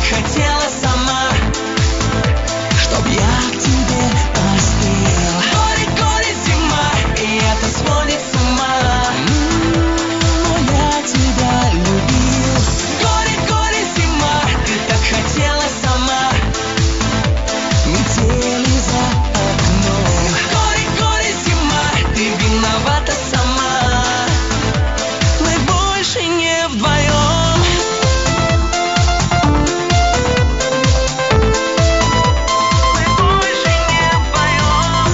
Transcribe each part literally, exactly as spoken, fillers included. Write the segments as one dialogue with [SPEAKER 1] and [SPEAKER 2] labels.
[SPEAKER 1] хотела сама, чтоб я к тебе остыл. Горе, горе, зима, и это сводит с ума. Но я тебя любил. Горе, горе, зима, ты так хотела сама. Метели за окном. Горе, горе, зима, ты виновата сама. Мы больше не вдвоем. Мы больше не вдвоем.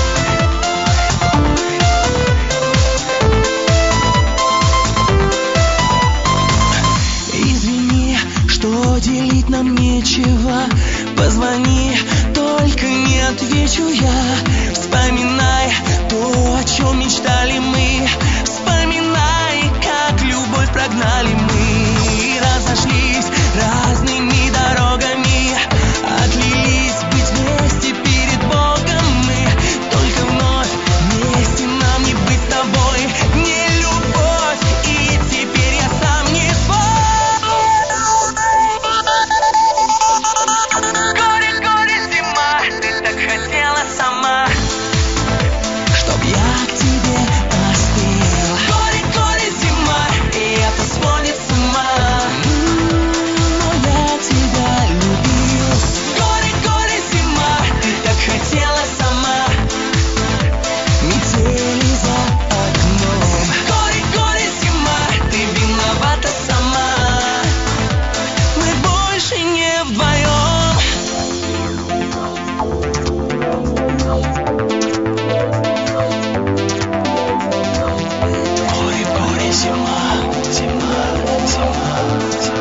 [SPEAKER 1] Извини, что делить нам нечего. Позвони, только не отвечу я. Вспоминай то, о чем мечтали мы. Вспоминай, как любовь прогнали мы. Разошлись разными дорогами, отлились быть вместе перед Богом мы. Только вновь вместе нам не быть с тобой. Не любовь, и теперь я сам не свой. Горе, горе, зима, ты так хотела сама, чтоб я к тебе остыл. Горе, горе, зима, и это сводит с ума. Но я тебя любил. Горе, горе, зима, ты так хотела сама. Метели за окном. Горе, горе, зима, ты виновата сама. Мы больше не вдвоем. Горе, горе, зима, зима, зима, зима.